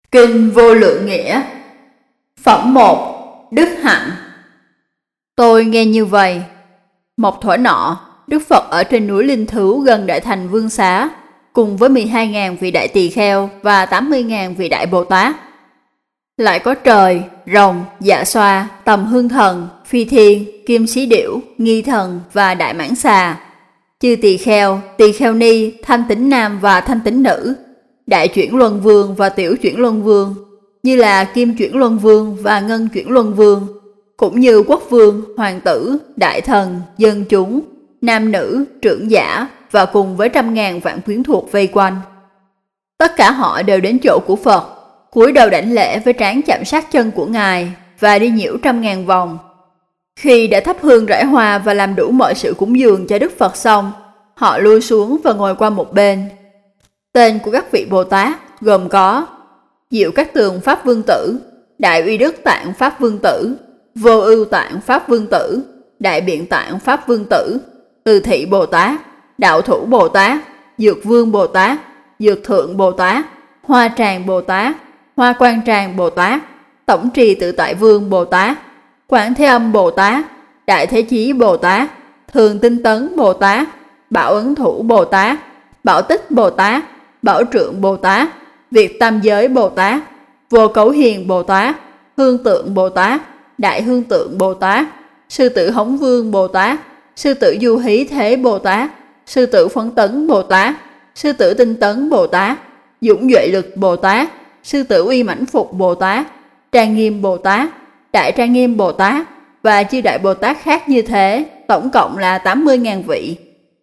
Kinh Vô Lượng Nghĩa. Phẩm 1. Đức Hạnh. Tôi nghe như vậy. Một thuở nọ, Đức Phật ở trên núi Linh Thứu gần Đại Thành Vương Xá, cùng với 12.000 vị đại tỳ kheo và 80.000 vị đại Bồ Tát. Lại có trời, rồng, dạ xoa, tầm hương thần, phi thiên, kim sĩ điểu, nghi thần và đại mãng xà, chư tỳ kheo ni, thanh tín nam và thanh tín nữ, đại chuyển luân vương và tiểu chuyển luân vương, như là kim chuyển luân vương và ngân chuyển luân vương, cũng như quốc vương, hoàng tử, đại thần, dân chúng, nam nữ, trưởng giả và cùng với 100.000 vạn quyến thuộc vây quanh. Tất cả họ đều đến chỗ của Phật, cúi đầu đảnh lễ với trán chạm sát chân của Ngài và đi nhiễu 100.000 vòng. Khi đã thắp hương rải hoa và làm đủ mọi sự cúng dường cho Đức Phật xong, họ lui xuống và ngồi qua một bên. Tên của các vị Bồ Tát gồm có Diệu Các Tường Pháp Vương Tử, Đại Uy Đức Tạng Pháp Vương Tử, Vô Ưu Tạng Pháp Vương Tử, Đại Biện Tạng Pháp Vương Tử, Từ Thị Bồ Tát, Đạo Thủ Bồ Tát, Dược Vương Bồ Tát, Dược Thượng Bồ Tát, Hoa Tràng Bồ Tát, Hoa Quan Tràng Bồ Tát, Tổng Trì Tự Tại Vương Bồ Tát, Quán Thế Âm Bồ Tát, Đại Thế Chí Bồ Tát, Thường Tinh Tấn Bồ Tát, Bảo Ấn Thủ Bồ Tát, Bảo Tích Bồ Tát, Bảo Trượng Bồ Tát, Việt Tam Giới Bồ Tát, Vô Cấu Hiền Bồ Tát, Hương Tượng Bồ Tát, Đại Hương Tượng Bồ Tát, Sư Tử Hống Vương Bồ Tát, Sư Tử Du Hí Thế Bồ Tát, Sư Tử Phấn Tấn Bồ Tát, Sư Tử Tinh Tấn Bồ Tát, Dũng Duệ Lực Bồ Tát, Sư Tử Uy Mãnh Phục Bồ Tát, Trang Nghiêm Bồ Tát, Đại Trang Nghiêm Bồ Tát và chư đại Bồ Tát khác như thế, tổng cộng là 80.000 vị.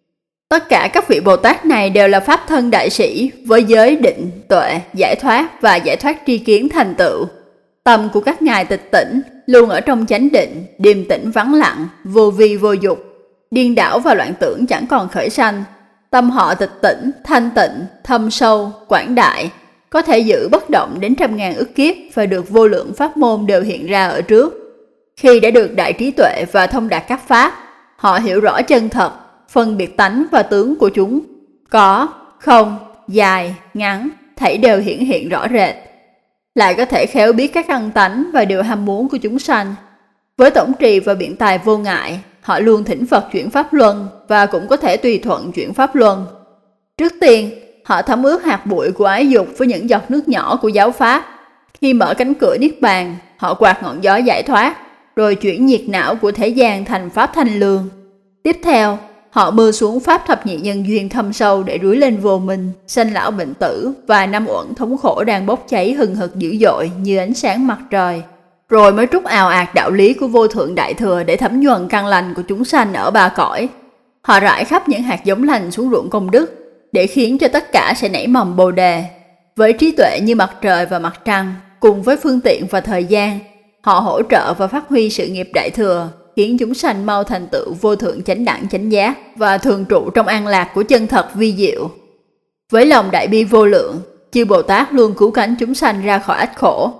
Tất cả các vị Bồ Tát này đều là Pháp thân đại sĩ với giới định, tuệ, giải thoát và giải thoát tri kiến thành tựu. Tâm của các ngài tịch tỉnh, luôn ở trong chánh định, điềm tĩnh vắng lặng, vô vi vô dục, điên đảo và loạn tưởng chẳng còn khởi sanh. Tâm họ tịch tỉnh, thanh tịnh, thâm sâu, quảng đại, có thể giữ bất động đến 100.000 ức kiếp và được vô lượng pháp môn đều hiện ra ở trước. Khi đã được đại trí tuệ và thông đạt các pháp, họ hiểu rõ chân thật, phân biệt tánh và tướng của chúng, có, không, dài, ngắn, thảy đều hiển hiện rõ rệt. Lại có thể khéo biết các căn tánh và điều ham muốn của chúng sanh. Với tổng trì và biện tài vô ngại, họ luôn thỉnh Phật chuyển pháp luân và cũng có thể tùy thuận chuyển pháp luân. Trước tiên, họ thấm ướt hạt bụi của ái dục với những giọt nước nhỏ của giáo pháp. Khi mở cánh cửa niết bàn, họ quạt ngọn gió giải thoát, rồi chuyển nhiệt não của thế gian thành pháp thanh lương. Tiếp theo, họ mưa xuống pháp thập nhị nhân duyên thâm sâu để rưới lên vô minh, sanh lão bệnh tử và năm uẩn thống khổ đang bốc cháy hừng hực dữ dội như ánh sáng mặt trời. Rồi mới trút ào ạt đạo lý của vô thượng đại thừa để thấm nhuần căn lành của chúng sanh ở ba cõi. Họ rải khắp những hạt giống lành xuống ruộng công đức, để khiến cho tất cả sẽ nảy mầm bồ đề. Với trí tuệ như mặt trời và mặt trăng, cùng với phương tiện và thời gian, họ hỗ trợ và phát huy sự nghiệp đại thừa, khiến chúng sanh mau thành tựu vô thượng chánh đẳng chánh giác và thường trụ trong an lạc của chân thật vi diệu. Với lòng đại bi vô lượng, chư Bồ Tát luôn cứu cánh chúng sanh ra khỏi ách khổ.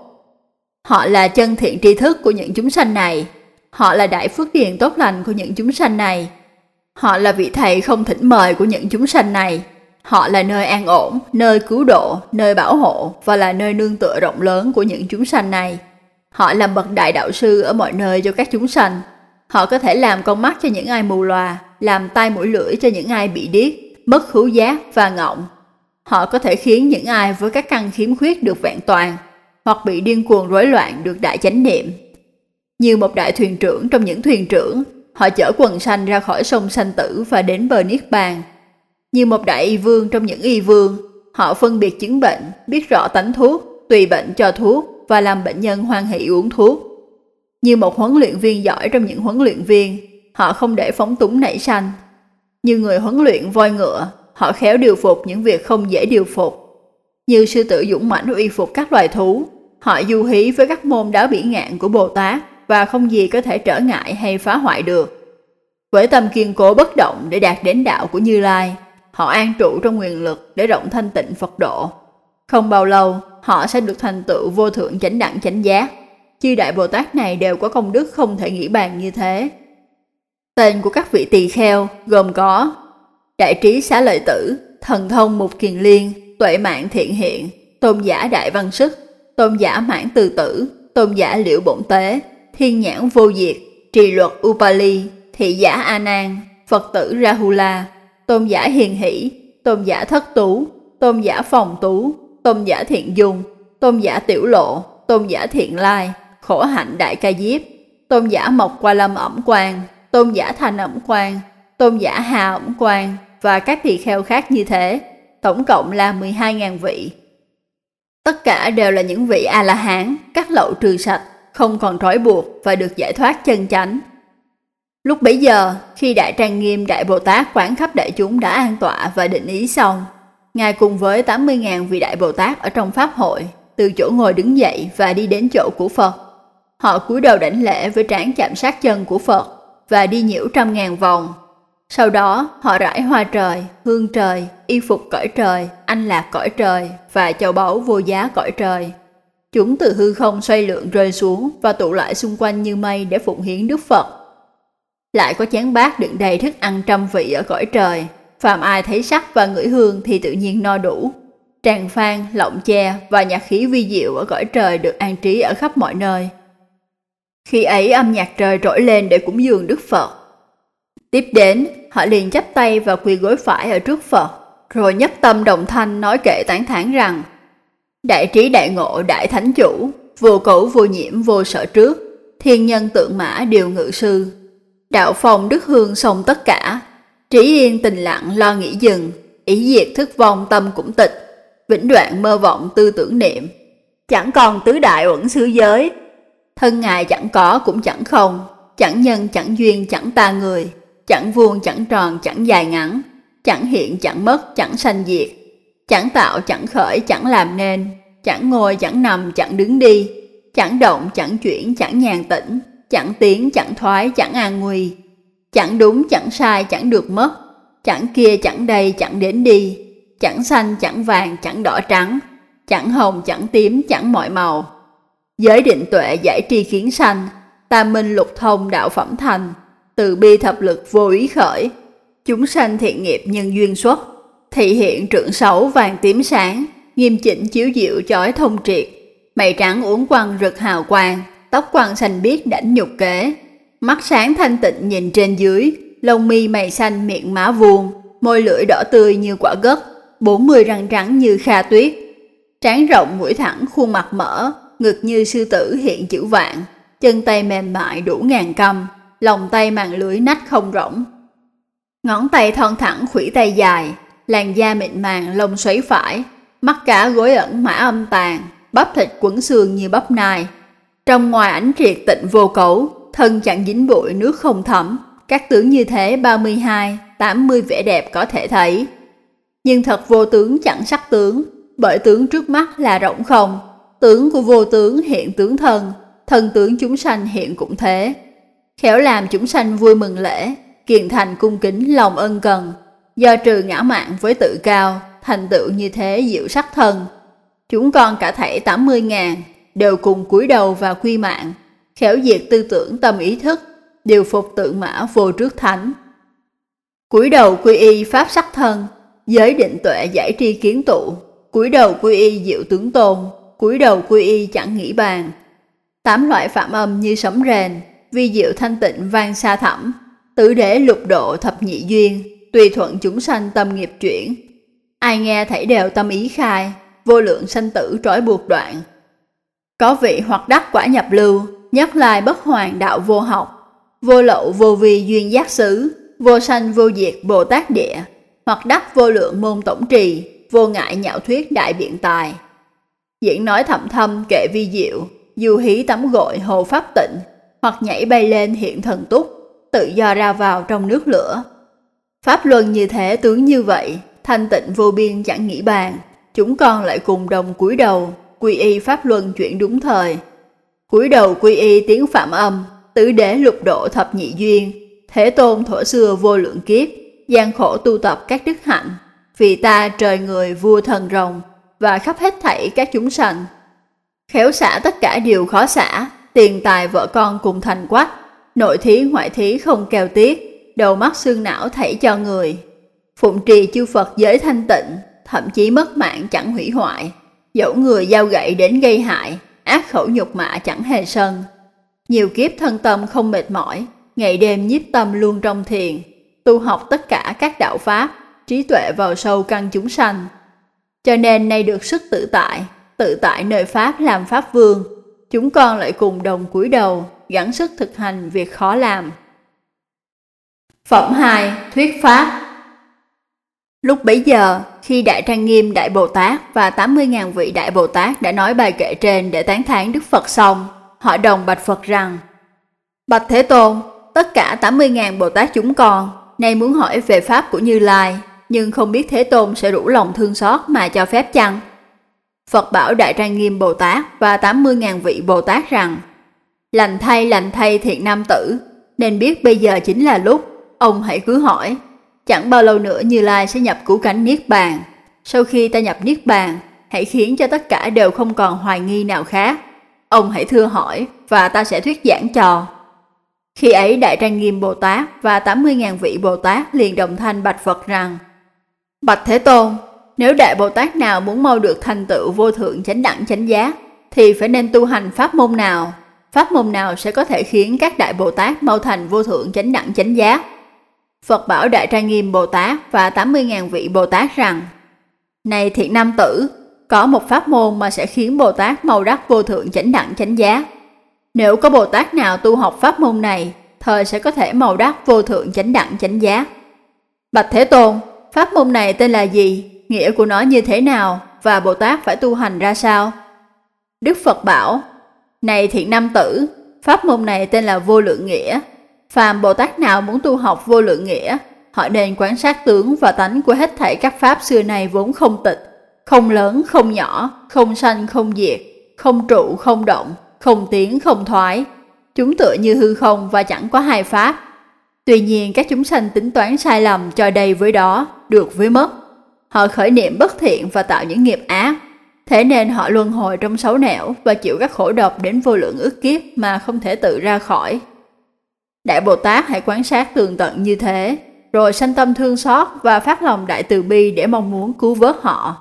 Họ là chân thiện tri thức của những chúng sanh này. Họ là đại phước điền tốt lành của những chúng sanh này. Họ là vị thầy không thỉnh mời của những chúng sanh này. Họ là nơi an ổn, nơi cứu độ, nơi bảo hộ và là nơi nương tựa rộng lớn của những chúng sanh này. Họ là bậc đại đạo sư ở mọi nơi cho các chúng sanh. Họ có thể làm con mắt cho những ai mù lòa, làm tai mũi lưỡi cho những ai bị điếc, mất khứu giác và ngọng. Họ có thể khiến những ai với các căn khiếm khuyết được vẹn toàn, hoặc bị điên cuồng rối loạn được đại chánh niệm. Như một đại thuyền trưởng trong những thuyền trưởng, họ chở quần sanh ra khỏi sông sanh tử và đến bờ niết bàn. Như một đại y vương trong những y vương, họ phân biệt chứng bệnh, biết rõ tánh thuốc, tùy bệnh cho thuốc và làm bệnh nhân hoan hỷ uống thuốc. Như một huấn luyện viên giỏi trong những huấn luyện viên, họ không để phóng túng nảy sanh. Như người huấn luyện voi ngựa, họ khéo điều phục những việc không dễ điều phục. Như sư tử dũng mãnh uy phục các loài thú, họ du hí với các môn đáo bỉ ngạn của Bồ Tát và không gì có thể trở ngại hay phá hoại được. Với tâm kiên cố bất động để đạt đến đạo của Như Lai, họ an trụ trong nguyện lực để rộng thanh tịnh Phật độ. Không bao lâu, họ sẽ được thành tựu vô thượng chánh đẳng chánh giác. Chư đại Bồ Tát này đều có công đức không thể nghĩ bàn như thế. Tên của các vị tỳ kheo gồm có Đại Trí Xá Lợi Tử, Thần Thông Mục Kiền Liên, Tuệ Mạng Thiện Hiện, Tôn Giả Đại Văn Sức, tôn giả Mãn Từ Tử, tôn giả Liễu Bổn Tế, thiên nhãn vô diệt, trì luật Upali, thị giả A Nan, Phật tử Rahula, tôn giả Hiền Hỷ, tôn giả Thất Tú, tôn giả Phòng Tú, tôn giả Thiện Dung, tôn giả Tiểu Lộ, tôn giả Thiện Lai, Khổ Hạnh Đại Ca Diếp, tôn giả Mộc Qua Lâm Ẩm Quang, tôn giả Thành Ẩm Quang, tôn giả Hà Ẩm Quang và các tỳ kheo khác như thế, tổng cộng là 12.000 vị. Tất cả đều là những vị A-la-hán, cắt lậu trừ sạch, không còn trói buộc và được giải thoát chân chánh. Lúc bấy giờ, khi Đại Trang Nghiêm Đại Bồ Tát quán khắp đại chúng đã an tọa và định ý xong, Ngài cùng với 80.000 vị Đại Bồ Tát ở trong Pháp hội, từ chỗ ngồi đứng dậy và đi đến chỗ của Phật. Họ cúi đầu đảnh lễ với trán chạm sát chân của Phật và đi nhiễu 100.000 vòng. Sau đó, họ rải hoa trời, hương trời, y phục cõi trời, anh lạc cõi trời và châu báu vô giá cõi trời. Chúng từ hư không xoay lượn rơi xuống và tụ lại xung quanh như mây để phụng hiến Đức Phật. Lại có chén bát đựng đầy thức ăn 100 vị ở cõi trời. Phàm ai thấy sắc và ngửi hương thì tự nhiên no đủ. Tràng phan, lọng che và nhạc khí vi diệu ở cõi trời được an trí ở khắp mọi nơi. Khi ấy âm nhạc trời trỗi lên để cúng dường Đức Phật. Tiếp đến, họ liền chắp tay và quỳ gối phải ở trước Phật, rồi nhấp tâm đồng thanh nói kệ tán thán rằng: Đại trí đại ngộ đại thánh chủ, vô cấu vô nhiễm vô sở trước, thiên nhân tượng mã điều ngự sư. Đạo phong đức hương xong tất cả, trí yên tình lặng lo nghĩ dừng, ý diệt thức vong tâm cũng tịch, vĩnh đoạn mơ vọng tư tưởng niệm. Chẳng còn tứ đại uẩn xứ giới, thân Ngài chẳng có cũng chẳng không, chẳng nhân chẳng duyên chẳng ta người, chẳng vuông chẳng tròn chẳng dài ngắn, chẳng hiện chẳng mất chẳng sanh diệt, chẳng tạo chẳng khởi chẳng làm nên, chẳng ngồi chẳng nằm chẳng đứng đi, chẳng động chẳng chuyển chẳng nhàn tĩnh, chẳng tiến chẳng thoái chẳng an nguy, chẳng đúng chẳng sai chẳng được mất, chẳng kia chẳng đây chẳng đến đi, chẳng xanh chẳng vàng chẳng đỏ trắng, chẳng hồng chẳng tím chẳng mọi màu. Giới định tuệ giải tri kiến sanh, tam minh lục thông đạo phẩm thành, từ bi thập lực vô ý khởi, chúng sanh thiện nghiệp nhân duyên xuất, thị hiện trượng xấu vàng tím sáng, nghiêm chỉnh chiếu diệu chói thông triệt, mày trắng uốn quăng rực hào quang, tóc quăng xanh biếc đảnh nhục kế, mắt sáng thanh tịnh nhìn trên dưới, lông mi mày xanh miệng má vuông, môi lưỡi đỏ tươi như quả gấc, 40 răng trắng như kha tuyết, trán rộng mũi thẳng khuôn mặt mở, ngực như sư tử hiện chữ vạn, chân tay mềm mại đủ ngàn căm, lòng tay màng lưới nách không rỗng. Ngón tay thon thẳng khuỷu tay dài, làn da mịn màng lông xoáy phải, mắt cá gối ẩn mã âm tàn, bắp thịt quấn xương như bắp nai. Trong ngoài ánh triệt tịnh vô cấu, thân chẳng dính bụi nước không thấm, các tướng như thế 32, 80 vẻ đẹp có thể thấy. Nhưng thật vô tướng chẳng sắc tướng, bởi tướng trước mắt là rỗng không, tướng của vô tướng hiện tướng thân, thân tướng chúng sanh hiện cũng thế. Khéo làm chúng sanh vui mừng lễ, kiền thành cung kính lòng ân cần, do trừ ngã mạn với tự cao, thành tựu như thế diệu sắc thân. Chúng con cả thảy 80.000 đều cùng cúi đầu và quy mạng, khéo diệt tư tưởng tâm ý thức, điều phục tượng mã vô trước thánh. Cúi đầu quy y pháp sắc thân, giới định tuệ giải tri kiến tụ, cúi đầu quy y diệu tướng tôn, cúi đầu quy y chẳng nghĩ bàn. 8 loại phạm âm như sấm rền, vi diệu thanh tịnh vang xa thẳm, tứ đế lục độ thập nhị duyên, tùy thuận chúng sanh tâm nghiệp chuyển. Ai nghe thảy đều tâm ý khai, vô lượng sanh tử trói buộc đoạn. Có vị hoặc đắc quả nhập lưu, nhất lai bất hoàn đạo vô học, vô lậu vô vi duyên giác xứ, vô sanh vô diệt Bồ Tát địa, hoặc đắc vô lượng môn tổng trì, vô ngại nhạo thuyết đại biện tài. Diễn nói thậm thâm kệ vi diệu, du hí tắm gội hồ pháp tịnh, hoặc nhảy bay lên hiện thần túc, tự do ra vào trong nước lửa. Pháp luân như thế tướng như vậy, thanh tịnh vô biên chẳng nghĩ bàn, chúng con lại cùng đồng cúi đầu, quy y pháp luân chuyển đúng thời. Cúi đầu quy y tiếng phạm âm, tứ đế lục độ thập nhị duyên, Thế Tôn thuở xưa vô lượng kiếp, gian khổ tu tập các đức hạnh, vì ta trời người vua thần rồng, và khắp hết thảy các chúng sanh. Khéo xả tất cả điều khó xả, tiền tài vợ con cùng thành quách, nội thí ngoại thí không keo tiếc, đầu mắt xương não thảy cho người. Phụng trì chư Phật giới thanh tịnh, thậm chí mất mạng chẳng hủy hoại, dẫu người giao gậy đến gây hại, ác khẩu nhục mạ chẳng hề sân. Nhiều kiếp thân tâm không mệt mỏi, ngày đêm nhiếp tâm luôn trong thiền, tu học tất cả các đạo pháp, trí tuệ vào sâu căn chúng sanh. Cho nên nay được sức tự tại nơi pháp làm pháp vương, chúng con lại cùng đồng cúi đầu, gắng sức thực hành việc khó làm. Phẩm 2. Thuyết Pháp. Lúc bấy giờ, khi Đại Trang Nghiêm Đại Bồ Tát và 80.000 vị Đại Bồ Tát đã nói bài kệ trên để tán thán Đức Phật xong, họ đồng bạch Phật rằng: Bạch Thế Tôn, tất cả 80.000 Bồ Tát chúng con nay muốn hỏi về Pháp của Như Lai, nhưng không biết Thế Tôn sẽ đủ lòng thương xót mà cho phép chăng? Phật bảo Đại Trang Nghiêm Bồ Tát và 80.000 vị Bồ Tát rằng: lành thay thiện nam tử, nên biết bây giờ chính là lúc, ông hãy cứ hỏi. Chẳng bao lâu nữa Như Lai sẽ nhập cứu cánh Niết Bàn. Sau khi ta nhập Niết Bàn, hãy khiến cho tất cả đều không còn hoài nghi nào khác. Ông hãy thưa hỏi và ta sẽ thuyết giảng cho. Khi ấy Đại Trang Nghiêm Bồ Tát và 80.000 vị Bồ Tát liền đồng thanh bạch Phật rằng: Bạch Thế Tôn, nếu Đại Bồ Tát nào muốn mau được thành tựu vô thượng chánh đẳng chánh giác, thì phải nên tu hành pháp môn nào? Pháp môn nào sẽ có thể khiến các Đại Bồ Tát mau thành vô thượng chánh đẳng chánh giác? Phật bảo Đại Trang Nghiêm Bồ Tát và 80.000 vị Bồ Tát rằng: này thiện nam tử, có một pháp môn mà sẽ khiến Bồ Tát mau đắc vô thượng chánh đẳng chánh giác. Nếu có Bồ Tát nào tu học pháp môn này, thời sẽ có thể mau đắc vô thượng chánh đẳng chánh giác. Bạch Thế Tôn, pháp môn này tên là gì? Nghĩa của nó như thế nào? Và Bồ Tát phải tu hành ra sao? Đức Phật bảo: này thiện nam tử, pháp môn này tên là vô lượng nghĩa. Phàm Bồ Tát nào muốn tu học vô lượng nghĩa, họ nên quan sát tướng và tánh của hết thảy các pháp xưa này vốn không tịch, không lớn không nhỏ, không sanh không diệt, không trụ không động, không tiến không thoái. Chúng tựa như hư không và chẳng có hai pháp. Tuy nhiên các chúng sanh tính toán sai lầm cho đây với đó, được với mất. Họ khởi niệm bất thiện và tạo những nghiệp ác. Thế nên họ luân hồi trong xấu nẻo và chịu các khổ độc đến vô lượng ức kiếp mà không thể tự ra khỏi. Đại Bồ Tát hãy quan sát tường tận như thế, rồi sanh tâm thương xót và phát lòng đại từ bi để mong muốn cứu vớt họ.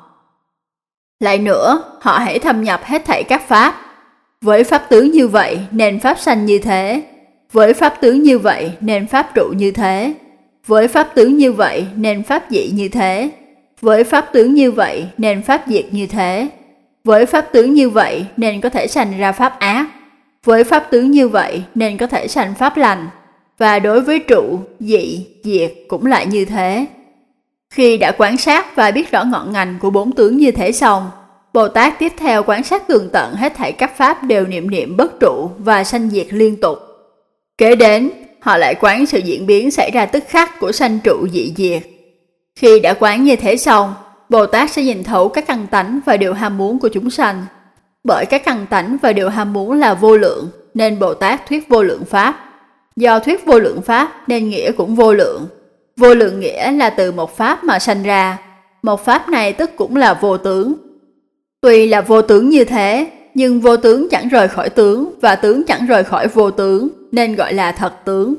Lại nữa, họ hãy thâm nhập hết thảy các pháp. Với pháp tướng như vậy nên pháp sanh như thế. Với pháp tướng như vậy nên pháp trụ như thế. Với pháp tướng như vậy nên pháp dị như thế. Với pháp tướng như vậy nên pháp diệt như thế. Với pháp tướng như vậy nên có thể sanh ra pháp ác. Với pháp tướng như vậy nên có thể sanh pháp lành. Và đối với trụ, dị, diệt cũng lại như thế. Khi đã quan sát và biết rõ ngọn ngành của bốn tướng như thế xong, Bồ Tát tiếp theo quan sát tường tận hết thảy các pháp đều niệm bất trụ và sanh diệt liên tục. Kế đến, họ lại quán sự diễn biến xảy ra tức khắc của sanh trụ dị diệt. Khi đã quán như thế xong, Bồ Tát sẽ nhìn thấu các căn tánh và điều ham muốn của chúng sanh. Bởi các căn tánh và điều ham muốn là vô lượng, nên Bồ Tát thuyết vô lượng pháp. Do thuyết vô lượng pháp nên nghĩa cũng vô lượng. Vô lượng nghĩa là từ một pháp mà sanh ra. Một pháp này tức cũng là vô tướng. Tuy là vô tướng như thế, nhưng vô tướng chẳng rời khỏi tướng và tướng chẳng rời khỏi vô tướng, nên gọi là thật tướng.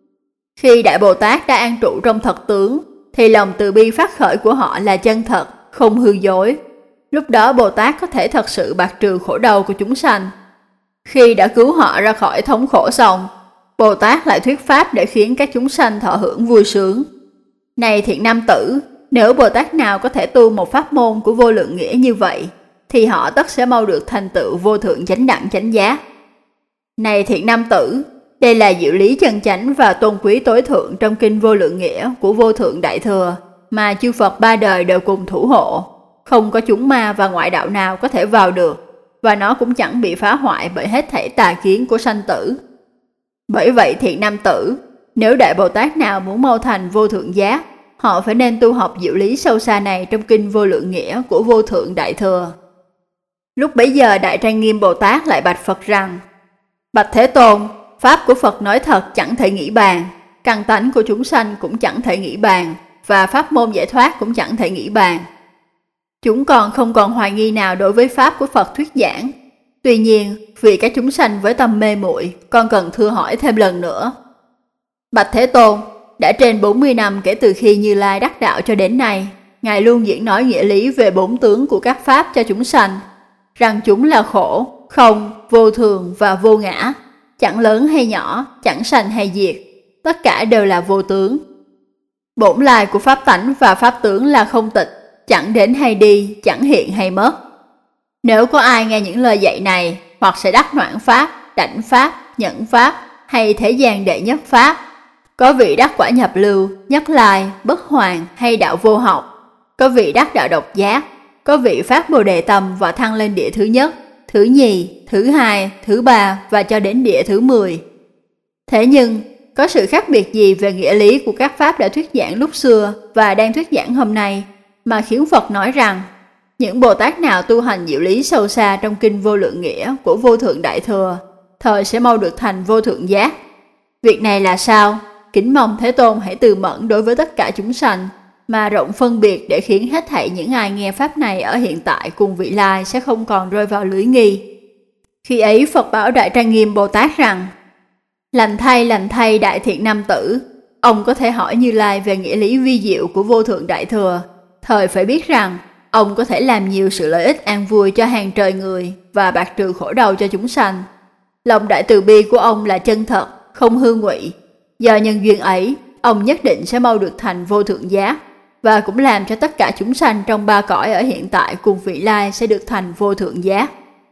Khi Đại Bồ Tát đã an trụ trong thật tướng, thì lòng từ bi phát khởi của họ là chân thật, không hư dối. Lúc đó Bồ Tát có thể thật sự bạc trừ khổ đau của chúng sanh. Khi đã cứu họ ra khỏi thống khổ xong, Bồ Tát lại thuyết pháp để khiến các chúng sanh thọ hưởng vui sướng. Này thiện nam tử, nếu Bồ Tát nào có thể tu một pháp môn của vô lượng nghĩa như vậy, thì họ tất sẽ mau được thành tựu vô thượng chánh đẳng chánh giác. Này thiện nam tử, đây là diệu lý chân chánh và tôn quý tối thượng trong kinh vô lượng nghĩa của vô thượng đại thừa mà chư Phật ba đời đều cùng thủ hộ. Không có chúng ma và ngoại đạo nào có thể vào được, và nó cũng chẳng bị phá hoại bởi hết thảy tà kiến của sanh tử. Bởi vậy thiện nam tử, nếu Đại Bồ Tát nào muốn mau thành vô thượng giác, họ phải nên tu học diệu lý sâu xa này trong kinh vô lượng nghĩa của vô thượng đại thừa. Lúc bấy giờ Đại Trang Nghiêm Bồ Tát lại bạch Phật rằng: Bạch Thế Tôn, pháp của Phật nói thật chẳng thể nghĩ bàn, căn tánh của chúng sanh cũng chẳng thể nghĩ bàn, và pháp môn giải thoát cũng chẳng thể nghĩ bàn. Chúng con không còn hoài nghi nào đối với pháp của Phật thuyết giảng. Tuy nhiên, vì các chúng sanh với tâm mê muội, con cần thưa hỏi thêm lần nữa. Bạch Thế Tôn, đã trên 40 năm kể từ khi Như Lai đắc đạo cho đến nay, Ngài luôn diễn nói nghĩa lý về bốn tướng của các pháp cho chúng sanh, rằng chúng là khổ, không, vô thường và vô ngã, chẳng lớn hay nhỏ, chẳng sanh hay diệt, tất cả đều là vô tướng. Bổn lai của pháp tánh và pháp tướng là không tịch, chẳng đến hay đi, chẳng hiện hay mất. Nếu có ai nghe những lời dạy này, hoặc sẽ đắc noãn pháp, đảnh pháp, nhẫn pháp, hay thế gian đệ nhất pháp, có vị đắc quả nhập lưu, nhất lai, bất hoàn hay đạo vô học, có vị đắc đạo độc giác, có vị phát bồ đề tâm và thăng lên địa thứ nhất, thứ nhì, thứ hai, thứ ba và cho đến địa thứ 10. Thế nhưng, có sự khác biệt gì về nghĩa lý của các pháp đã thuyết giảng lúc xưa và đang thuyết giảng hôm nay mà khiến Phật nói rằng những Bồ Tát nào tu hành diệu lý sâu xa trong kinh Vô Lượng Nghĩa của Vô Thượng Đại Thừa, thời sẽ mau được thành vô thượng giác? Việc này là sao? Kính mong Thế Tôn hãy từ mẫn đối với tất cả chúng sanh, mà rộng phân biệt để khiến hết thảy những ai nghe pháp này ở hiện tại cùng vị lai sẽ không còn rơi vào lưới nghi. Khi ấy Phật bảo Đại Trang Nghiêm Bồ Tát rằng: lành thay đại thiện nam tử, ông có thể hỏi Như Lai về nghĩa lý vi diệu của Vô Thượng Đại Thừa, thời phải biết rằng ông có thể làm nhiều sự lợi ích an vui cho hàng trời người và bạc trừ khổ đau cho chúng sanh. Lòng đại từ bi của ông là chân thật, không hư ngụy. Do nhân duyên ấy, ông nhất định sẽ mau được thành vô thượng giác, và cũng làm cho tất cả chúng sanh trong ba cõi ở hiện tại cùng vị lai sẽ được thành vô thượng giác.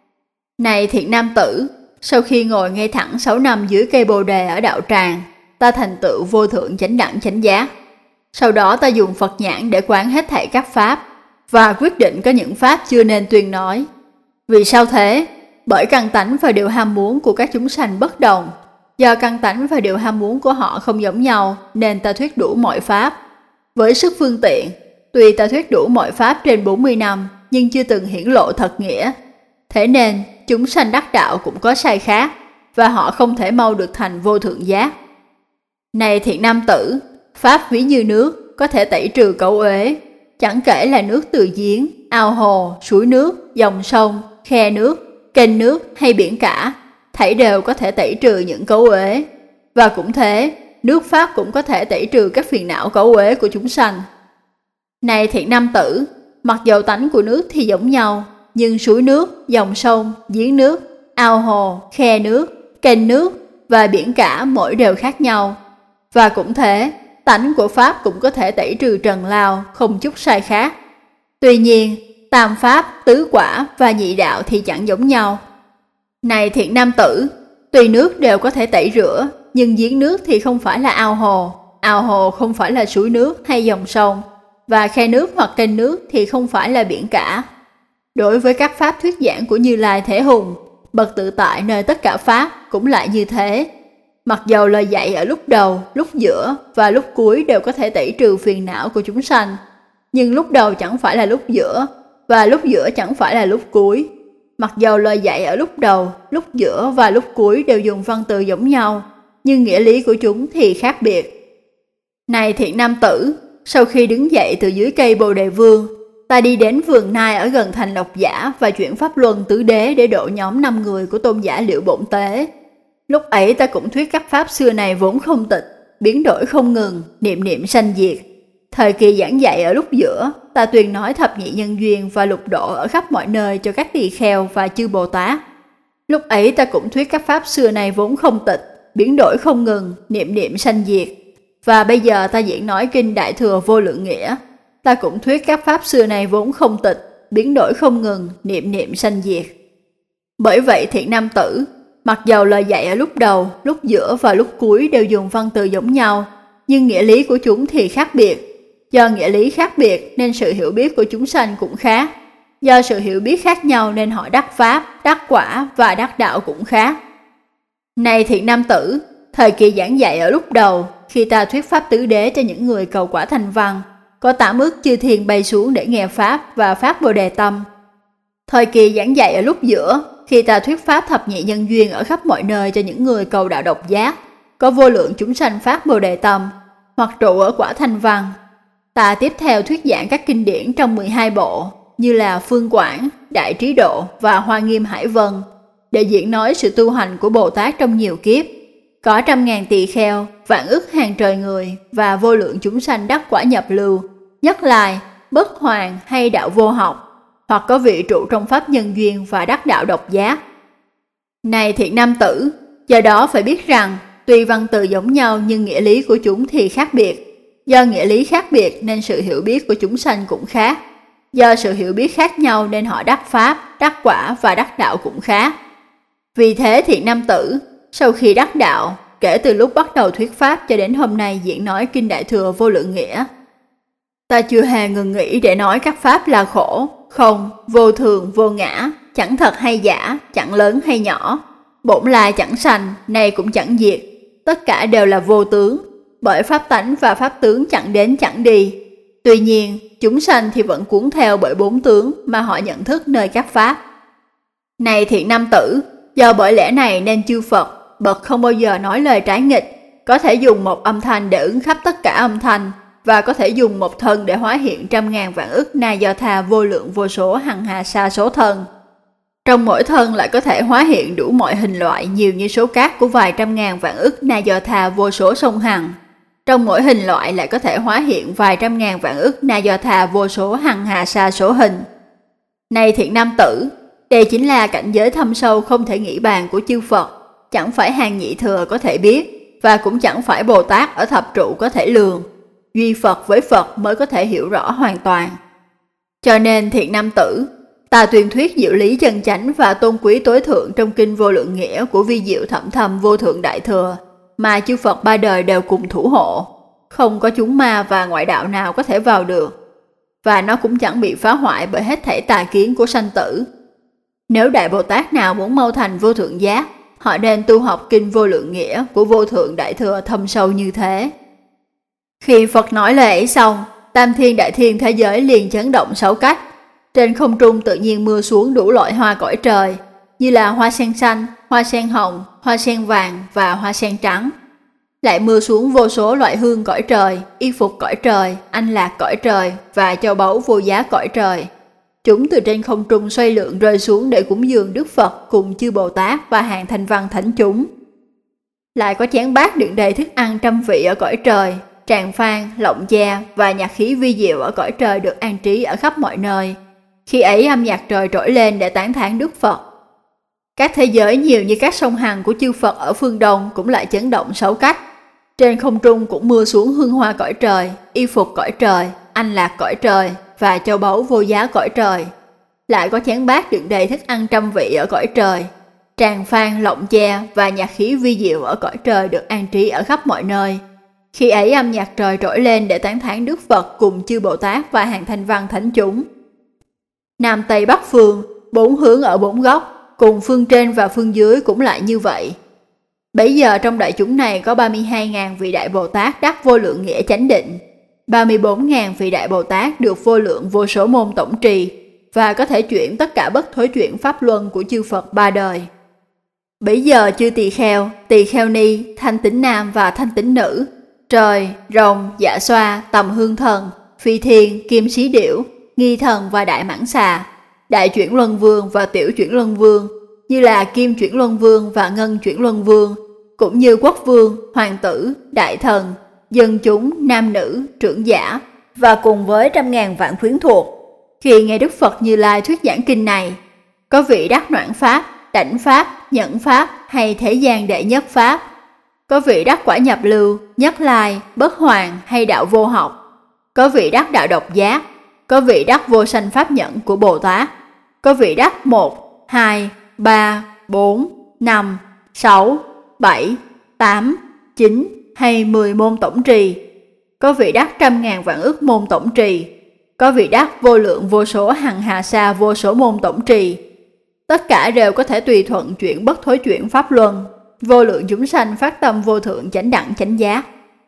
Này thiện nam tử, sau khi ngồi ngay thẳng 6 năm dưới cây bồ đề ở đạo tràng, ta thành tựu vô thượng chánh đẳng chánh giác. Sau đó ta dùng Phật nhãn để quán hết thảy các pháp, và quyết định có những pháp chưa nên tuyên nói. Vì sao thế? Bởi căn tánh và điều ham muốn của các chúng sanh bất đồng. Do căn tánh và điều ham muốn của họ không giống nhau, nên ta thuyết đủ mọi pháp. Với sức phương tiện, tuy ta thuyết đủ mọi pháp trên 40 năm, nhưng chưa từng hiển lộ thật nghĩa. Thế nên, chúng sanh đắc đạo cũng có sai khác, và họ không thể mau được thành vô thượng giác. Này thiện nam tử, pháp ví như nước, có thể tẩy trừ cấu uế. Chẳng kể là nước từ giếng, ao hồ, suối nước, dòng sông, khe nước, kênh nước hay biển cả, thảy đều có thể tẩy trừ những cấu uế. Và cũng thế, nước pháp cũng có thể tẩy trừ các phiền não cấu uế của chúng sanh. Này thiện nam tử, mặc dầu tánh của nước thì giống nhau, nhưng suối nước, dòng sông, giếng nước, ao hồ, khe nước, kênh nước và biển cả mỗi đều khác nhau. Và cũng thế, tánh của pháp cũng có thể tẩy trừ trần lao, không chút sai khác. Tuy nhiên, tam pháp, tứ quả và nhị đạo thì chẳng giống nhau. Này thiện nam tử, tuy nước đều có thể tẩy rửa, nhưng giếng nước thì không phải là ao hồ không phải là suối nước hay dòng sông, và khe nước hoặc kênh nước thì không phải là biển cả. Đối với các pháp thuyết giảng của Như Lai Thế Hùng, bậc tự tại nơi tất cả pháp cũng lại như thế. Mặc dầu lời dạy ở lúc đầu, lúc giữa và lúc cuối đều có thể tẩy trừ phiền não của chúng sanh, nhưng lúc đầu chẳng phải là lúc giữa, và lúc giữa chẳng phải là lúc cuối. Mặc dầu lời dạy ở lúc đầu, lúc giữa và lúc cuối đều dùng văn từ giống nhau, nhưng nghĩa lý của chúng thì khác biệt. Này thiện nam tử, sau khi đứng dậy từ dưới cây Bồ Đề Vương, ta đi đến vườn nai ở gần thành Lộc Giả và chuyển pháp luân tứ đế để độ nhóm 5 người của tôn giả Liệu Bổn Tế. Lúc ấy ta cũng thuyết các pháp xưa này vốn không tịch, biến đổi không ngừng, niệm niệm sanh diệt. Thời kỳ giảng dạy ở lúc giữa, ta tuyên nói thập nhị nhân duyên và lục độ ở khắp mọi nơi cho các tỳ kheo và chư Bồ Tát. Lúc ấy ta cũng thuyết các pháp xưa này vốn không tịch, biến đổi không ngừng, niệm niệm sanh diệt. Và bây giờ ta diễn nói kinh Đại Thừa Vô Lượng Nghĩa, ta cũng thuyết các pháp xưa này vốn không tịch, biến đổi không ngừng, niệm niệm sanh diệt. Bởi vậy thiện nam tử, mặc dầu lời dạy ở lúc đầu, lúc giữa và lúc cuối đều dùng văn từ giống nhau, nhưng nghĩa lý của chúng thì khác biệt. Do nghĩa lý khác biệt nên sự hiểu biết của chúng sanh cũng khác. Do sự hiểu biết khác nhau nên họ đắc pháp, đắc quả và đắc đạo cũng khác. Này thiện nam tử, thời kỳ giảng dạy ở lúc đầu, khi ta thuyết pháp tứ đế cho những người cầu quả thành văn, có 8 ức chư thiên bay xuống để nghe pháp và phát bồ đề tâm. Thời kỳ giảng dạy ở lúc giữa, khi ta thuyết pháp thập nhị nhân duyên ở khắp mọi nơi cho những người cầu đạo độc giác, có vô lượng chúng sanh phát bồ đề tâm, hoặc trụ ở quả thành văn. Ta tiếp theo thuyết giảng các kinh điển trong 12 bộ, như là Phương Quảng, Đại Trí Độ và Hoa Nghiêm Hải Vân, để diễn nói sự tu hành của Bồ Tát trong nhiều kiếp. Có 100.000 tỳ kheo, vạn ức hàng trời người và vô lượng chúng sanh đắc quả nhập lưu, nhất lai, bất hoàn hay đạo vô học, hoặc có vị trụ trong pháp nhân duyên và đắc đạo độc giác. Này thiện nam tử, do đó phải biết rằng, tuy văn từ giống nhau nhưng nghĩa lý của chúng thì khác biệt. Do nghĩa lý khác biệt nên sự hiểu biết của chúng sanh cũng khác. Do sự hiểu biết khác nhau nên họ đắc pháp, đắc quả và đắc đạo cũng khác. Vì thế thiện nam tử, sau khi đắc đạo, kể từ lúc bắt đầu thuyết pháp cho đến hôm nay diễn nói Kinh Đại Thừa Vô Lượng Nghĩa, ta chưa hề ngừng nghỉ để nói các pháp là khổ, không, vô thường, vô ngã, chẳng thật hay giả, chẳng lớn hay nhỏ, bổn lai chẳng sanh, nay cũng chẳng diệt, tất cả đều là vô tướng, bởi pháp tánh và pháp tướng chẳng đến chẳng đi. Tuy nhiên, chúng sanh thì vẫn cuốn theo bởi bốn tướng mà họ nhận thức nơi các pháp. Này thiện nam tử, do bởi lẽ này nên chư Phật, bậc không bao giờ nói lời trái nghịch, có thể dùng một âm thanh để ứng khắp tất cả âm thanh, và có thể dùng một thân để hóa hiện trăm ngàn vạn ức na do tha vô lượng vô số hằng hà sa số thân. Trong mỗi thân lại có thể hóa hiện đủ mọi hình loại nhiều như số cát của vài trăm ngàn vạn ức na do tha vô số sông hằng. Trong mỗi hình loại lại có thể hóa hiện vài trăm ngàn vạn ức na do tha vô số hằng hà sa số hình. Này thiện nam tử, đây chính là cảnh giới thâm sâu không thể nghĩ bàn của chư Phật, chẳng phải hàng nhị thừa có thể biết, và cũng chẳng phải Bồ Tát ở thập trụ có thể lường. Duy Phật với Phật mới có thể hiểu rõ hoàn toàn. Cho nên thiện nam tử, ta tuyên thuyết diệu lý chân chánh và tôn quý tối thượng trong Kinh Vô Lượng Nghĩa của vi diệu thậm thâm vô thượng đại thừa, mà chư Phật ba đời đều cùng thủ hộ, không có chúng ma và ngoại đạo nào có thể vào được, và nó cũng chẳng bị phá hoại bởi hết thảy tà kiến của sanh tử. Nếu Đại Bồ Tát nào muốn mau thành vô thượng giác, họ nên tu học Kinh Vô Lượng Nghĩa của vô thượng đại thừa thâm sâu như thế. Khi Phật nói lời ấy xong, Tam Thiên Đại Thiên thế giới liền chấn động 6 cách. Trên không trung tự nhiên mưa xuống đủ loại hoa cõi trời, như là hoa sen xanh, hoa sen hồng, hoa sen vàng và hoa sen trắng. Lại mưa xuống vô số loại hương cõi trời, y phục cõi trời, anh lạc cõi trời và châu báu vô giá cõi trời. Chúng từ trên không trung xoay lượn rơi xuống để cúng dường Đức Phật cùng chư Bồ Tát và hàng thanh văn thánh chúng. Lại có chén bát đựng đầy thức ăn trăm vị ở cõi trời, tràng phan, lọng gia và nhạc khí vi diệu ở cõi trời được an trí ở khắp mọi nơi. Khi ấy âm nhạc trời trỗi lên để tán thán Đức Phật. Các thế giới nhiều như các sông hằng của chư Phật ở phương Đông cũng lại chấn động 6 cách. Trên không trung cũng mưa xuống hương hoa cõi trời, y phục cõi trời, anh lạc cõi trời và châu báu vô giá cõi trời. Lại có chén bát đựng đầy thức ăn trăm vị ở cõi trời, tràng phan, lọng gia và nhạc khí vi diệu ở cõi trời được an trí ở khắp mọi nơi. Khi ấy âm nhạc trời trỗi lên để tán thán Đức Phật cùng chư Bồ Tát và hàng thanh văn thánh chúng. Nam Tây Bắc Phương, 4 hướng ở 4 góc, cùng phương trên và phương dưới cũng lại như vậy. Bấy giờ trong đại chúng này có 32.000 vị Đại Bồ Tát đắc vô lượng nghĩa chánh định, 34.000 vị Đại Bồ Tát được vô lượng vô số môn tổng trì, và có thể chuyển tất cả bất thối chuyển pháp luân của chư Phật ba đời. Bấy giờ chư tỳ kheo ni, thanh tín nam và thanh tín nữ, trời, rồng, dạ xoa, tầm hương thần, phi thiên, kim sĩ điểu, nghi thần và đại mãng xà, đại chuyển luân vương và tiểu chuyển luân vương, như là kim chuyển luân vương và ngân chuyển luân vương, cũng như quốc vương, hoàng tử, đại thần, dân chúng, nam nữ, trưởng giả, và cùng với trăm ngàn vạn quyến thuộc. Khi nghe Đức Phật Như Lai thuyết giảng kinh này, có vị đắc noãn pháp, đảnh pháp, nhẫn pháp hay thế gian đệ nhất pháp, có vị đắc quả nhập lưu, nhất lai, bất hoàn hay đạo vô học, có vị đắc đạo độc giác, có vị đắc vô sanh pháp nhẫn của Bồ Tát, có vị đắc 1, 2, 3, 4, 5, 6, 7, 8, 9 hay 10 môn tổng trì, có vị đắc trăm ngàn vạn ức môn tổng trì, có vị đắc vô lượng vô số hằng hà sa vô số môn tổng trì. Tất cả đều có thể tùy thuận chuyển bất thối chuyển pháp luân, vô lượng chúng sanh phát tâm vô thượng chánh đẳng chánh giác.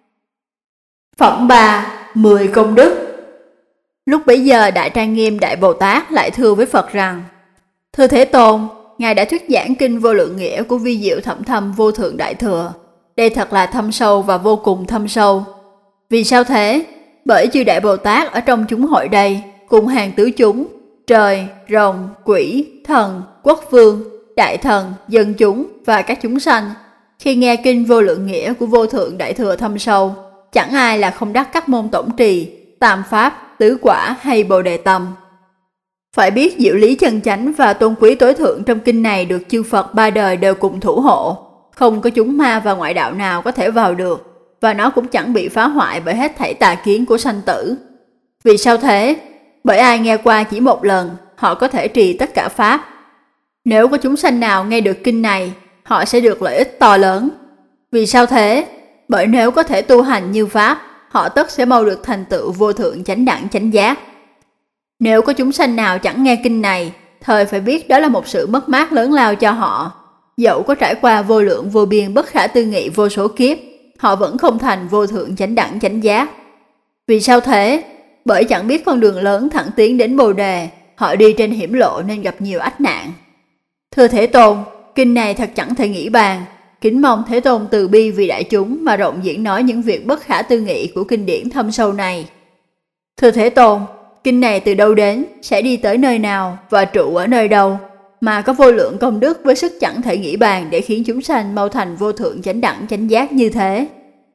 Phẩm 3. 10 công đức. Lúc bấy giờ Đại Trang Nghiêm Đại Bồ Tát lại thưa với Phật rằng: Thưa Thế Tôn, Ngài đã thuyết giảng kinh vô lượng nghĩa của vi diệu thậm thâm vô thượng đại thừa. Đây thật là thâm sâu và vô cùng thâm sâu. Vì sao thế? Bởi chư Đại Bồ Tát ở trong chúng hội đây, cùng hàng tứ chúng, trời, rồng, quỷ, thần, quốc vương, đại thần, dân chúng và các chúng sanh, khi nghe kinh vô lượng nghĩa của vô thượng đại thừa thâm sâu, chẳng ai là không đắc các môn tổng trì, tam pháp, tứ quả hay bồ đề tâm. Phải biết diệu lý chân chánh và tôn quý tối thượng trong kinh này được chư Phật ba đời đều cùng thủ hộ. Không có chúng ma và ngoại đạo nào có thể vào được, và nó cũng chẳng bị phá hoại bởi hết thảy tà kiến của sanh tử. Vì sao thế? Bởi ai nghe qua chỉ một lần, họ có thể trì tất cả pháp. Nếu có chúng sanh nào nghe được kinh này, họ sẽ được lợi ích to lớn. Vì sao thế? Bởi nếu có thể tu hành như pháp, họ tất sẽ mau được thành tựu vô thượng chánh đẳng chánh giác. Nếu có chúng sanh nào chẳng nghe kinh này, thời phải biết đó là một sự mất mát lớn lao cho họ. Dẫu có trải qua vô lượng vô biên bất khả tư nghị vô số kiếp, họ vẫn không thành vô thượng chánh đẳng chánh giác. Vì sao thế? Bởi chẳng biết con đường lớn thẳng tiến đến Bồ Đề, họ đi trên hiểm lộ nên gặp nhiều ách nạn. Thưa Thế Tôn, kinh này thật chẳng thể nghĩ bàn. Kính mong Thế Tôn từ bi vì đại chúng mà rộng diễn nói những việc bất khả tư nghị của kinh điển thâm sâu này. Thưa Thế Tôn, kinh này từ đâu đến, sẽ đi tới nơi nào và trụ ở nơi đâu, mà có vô lượng công đức với sức chẳng thể nghĩ bàn để khiến chúng sanh mau thành vô thượng chánh đẳng chánh giác như thế.